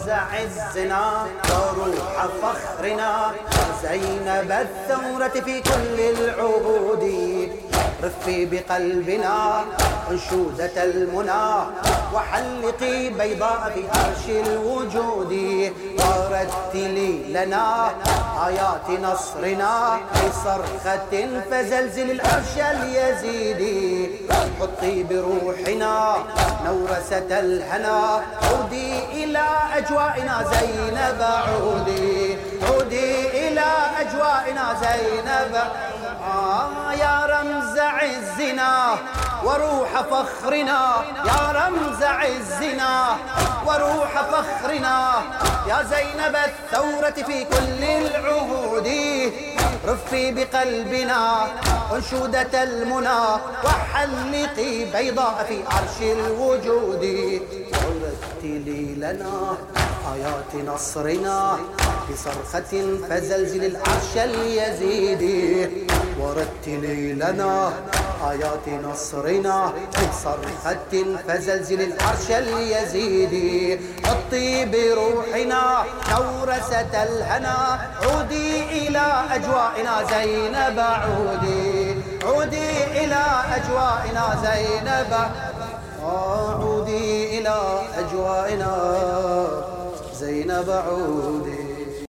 رمز عزنا وروح فخرنا، زينب الثورة في كل العهود. رفي بقلبنا أنشودة المنى، وحلقي بيضاء في عرش الوجود. ورتلي لنا آيات نصرنا بصرخة فزلزل العرش اليزيدي. حطي بروحنا نورسة الهنا، عودي إلى أجوائنا زينب، عودي إلى أجوائنا زينب. يا رمز عزنا وروح فخرنا، يا رمز عزنا وروح فخرنا، يا زينب الثورة في كل العهود. رفي بقلبنا أنشودة المنى، وحلقي بيضاء في عرش الوجود. ورتلي لنا آيات نصرنا بصرخة فزلزل العرش اليزيدي. ورتلي لنا آيات نصرنا بصرخة فزلزل العرش اليزيدي. حطي بروحنا نورسة الهنا، عودي إلى أجوائنا زينب، عودي إلى أجوائنا زينب. عودي إلى أجوائنا زينب، عودي.